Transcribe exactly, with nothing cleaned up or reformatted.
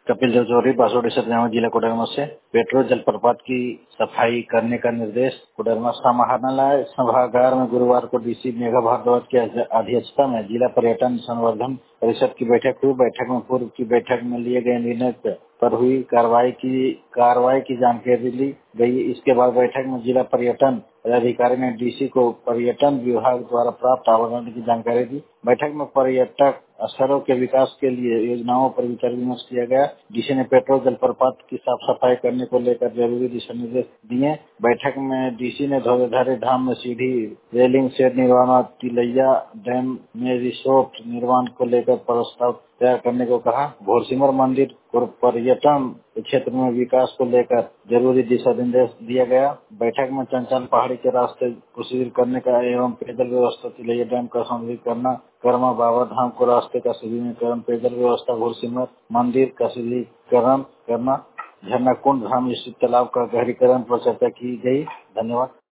कपिल जरजौहरी बासोडी सतनाम जिला कोडरमा से पेट्रोल जलप्रपात की सफाई करने का निर्देश। कोडरमा समाहरणालय सभागार में गुरुवार को डीसी मेघा भारद्वाज की अध्यक्षता में जिला पर्यटन संवर्धन परिषद की बैठक हुई। बैठक में पूर्व की बैठक में लिए गए निर्णय पर हुई कार्रवाई की कार्रवाई की जानकारी ली गई। इसके बाद बैठक में जिला पर्यटन पदाधिकारी ने डीसी को पर्यटन विभाग द्वारा प्राप्त आवेदन की जानकारी दी। बैठक में पर्यटक स्थलों के विकास के लिए योजनाओं पर विचार विमर्श किया गया। डीसी ने पेट्रोल जलप्रपात की साफ सफाई करने को लेकर जरूरी दिशा निर्देश दिए। बैठक में डीसी ने धौलाधारी धाम में सीढ़ी रेलिंग शेड निर्माण और तिलैया डैम में रिसोर्ट निर्माण को लेकर प्रस्ताव तैयार करने को कहा। घोड़सिमर मंदिर और पर्यटन क्षेत्र में विकास को लेकर जरूरी दिशा निर्देश दिया गया। बैठक में चंचल पहाड़ी के रास्ते को सुदृढ़ करने का एवं पेयजल व्यवस्था तिलैया डैम का सौंदर्य करना, कर्मा बाबा धाम को रास्ते का सुदृढ़ीकरण, पेयजल व्यवस्था घोड़सिमर मंदिर का सुदृढ़ीकरण करना, झरना कुंड धाम स्थित तालाब का गहरीकरण पर चर्चा की गई। धन्यवाद।